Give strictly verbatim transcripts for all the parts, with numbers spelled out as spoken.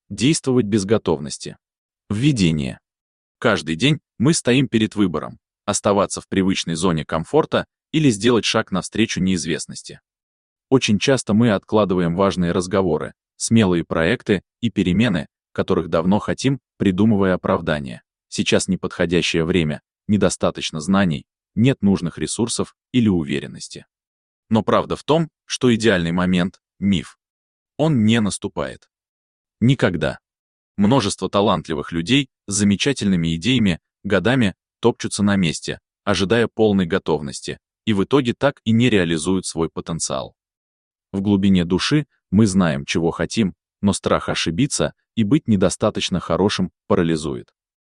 Действовать без готовности. Введение. Каждый день мы стоим перед выбором: оставаться в привычной зоне комфорта или сделать шаг навстречу неизвестности. Очень часто мы откладываем важные разговоры, смелые проекты и перемены, которых давно хотим, придумывая оправдания. Сейчас неподходящее время, недостаточно знаний, нет нужных ресурсов или уверенности. Но правда в том, что идеальный момент — миф. Он не наступает. Никогда. Множество талантливых людей с замечательными идеями годами топчутся на месте, ожидая полной готовности, и в итоге так и не реализуют свой потенциал. В глубине души мы знаем, чего хотим, но страх ошибиться и быть недостаточно хорошим парализует.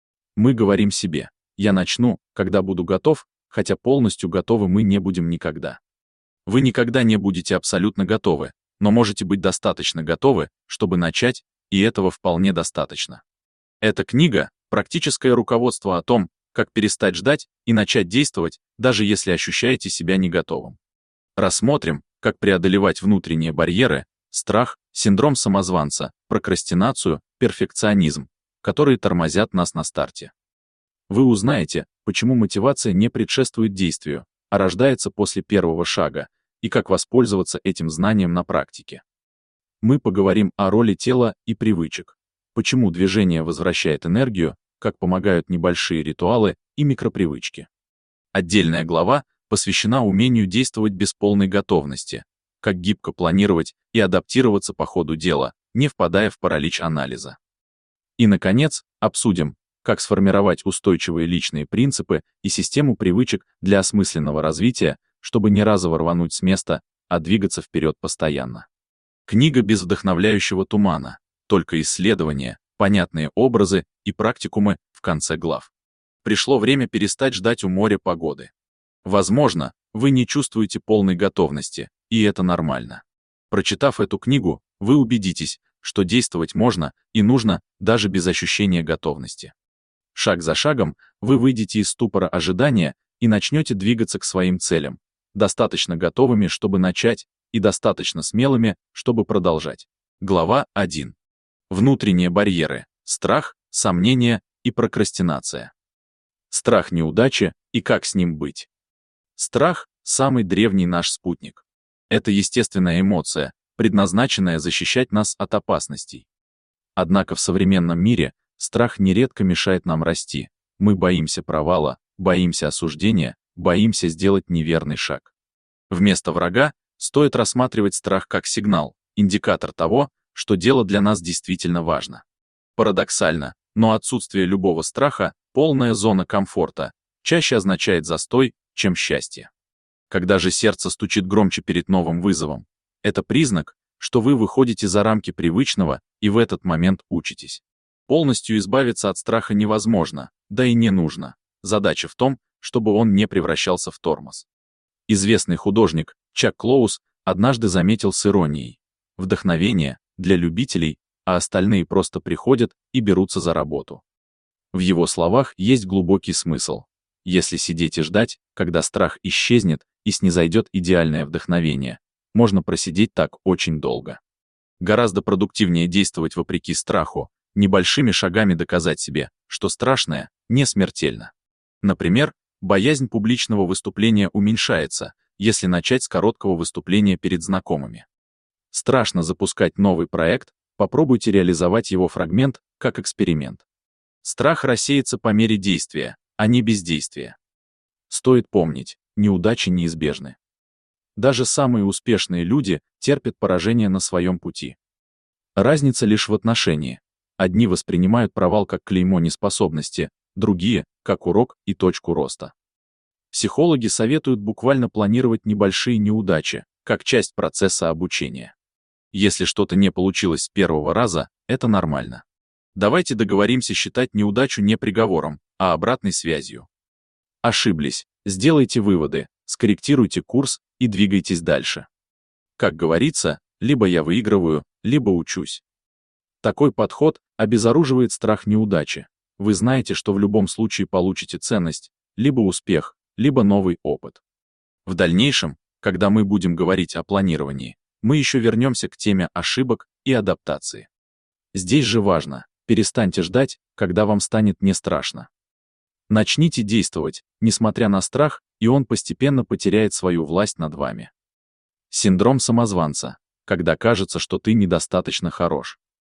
Мы говорим себе: «Я начну, когда буду готов», хотя полностью готовы мы не будем никогда. Вы никогда не будете абсолютно готовы, но можете быть достаточно готовы, чтобы начать, и этого вполне достаточно. Эта книга — практическое руководство о том, как перестать ждать и начать действовать, даже если ощущаете себя не готовым. Рассмотрим, как преодолевать внутренние барьеры, страх, синдром самозванца, прокрастинацию, перфекционизм, которые тормозят нас на старте. Вы узнаете, почему мотивация не предшествует действию, а рождается после первого шага, и как воспользоваться этим знанием на практике. Мы поговорим о роли тела и привычек, почему движение возвращает энергию, как помогают небольшие ритуалы и микропривычки. Отдельная глава посвящена умению действовать без полной готовности, как гибко планировать и адаптироваться по ходу дела, не впадая в паралич анализа. И, наконец, обсудим, как сформировать устойчивые личные принципы и систему привычек для осмысленного развития, чтобы не разово рвануть с места, а двигаться вперед постоянно. Книга без вдохновляющего тумана, только исследования, понятные образы и практикумы в конце глав. Пришло время перестать ждать у моря погоды. Возможно, вы не чувствуете полной готовности, и это нормально. Прочитав эту книгу, вы убедитесь, что действовать можно и нужно даже без ощущения готовности. Шаг за шагом вы выйдете из ступора ожидания и начнете двигаться к своим целям, достаточно готовыми, чтобы начать, и достаточно смелыми, чтобы продолжать. Глава один. Внутренние барьеры, страх, сомнения и прокрастинация. Страх неудачи и как с ним быть. Страх — самый древний наш спутник. Это естественная эмоция, предназначенная защищать нас от опасностей. Однако в современном мире страх нередко мешает нам расти. Мы боимся провала, боимся осуждения, боимся сделать неверный шаг. Вместо врага стоит рассматривать страх как сигнал, индикатор того, что дело для нас действительно важно. Парадоксально, но отсутствие любого страха, полная зона комфорта, чаще означает застой, чем счастье. Когда же сердце стучит громче перед новым вызовом, это признак, что вы выходите за рамки привычного и в этот момент учитесь. Полностью избавиться от страха невозможно, да и не нужно. Задача в том, чтобы он не превращался в тормоз. Известный художник Чак Клоус однажды заметил с иронией: вдохновение для любителей, а остальные просто приходят и берутся за работу. В его словах есть глубокий смысл. Если сидеть и ждать, когда страх исчезнет и снизойдет идеальное вдохновение, можно просидеть так очень долго. Гораздо продуктивнее действовать вопреки страху, небольшими шагами доказать себе, что страшное не смертельно. Например, боязнь публичного выступления уменьшается, если начать с короткого выступления перед знакомыми. Страшно запускать новый проект, попробуйте реализовать его фрагмент как эксперимент. Страх рассеется по мере действия, а не бездействия. Стоит помнить, неудачи неизбежны. Даже самые успешные люди терпят поражение на своем пути. Разница лишь в отношении. Одни воспринимают провал как клеймо неспособности, другие — как урок и точку роста. Психологи советуют буквально планировать небольшие неудачи, как часть процесса обучения. Если что-то не получилось с первого раза, это нормально. Давайте договоримся считать неудачу не приговором, а обратной связью. Ошиблись, сделайте выводы, скорректируйте курс и двигайтесь дальше. Как говорится, либо я выигрываю, либо учусь. Такой подход обезоруживает страх неудачи. Вы знаете, что в любом случае получите ценность, либо успех, либо новый опыт. В дальнейшем, когда мы будем говорить о планировании, мы еще вернемся к теме ошибок и адаптации. Здесь же важно, перестаньте ждать, когда вам станет не страшно. Начните действовать, несмотря на страх, и он постепенно потеряет свою власть над вами. Синдром самозванца, когда кажется, что ты недостаточно хорош.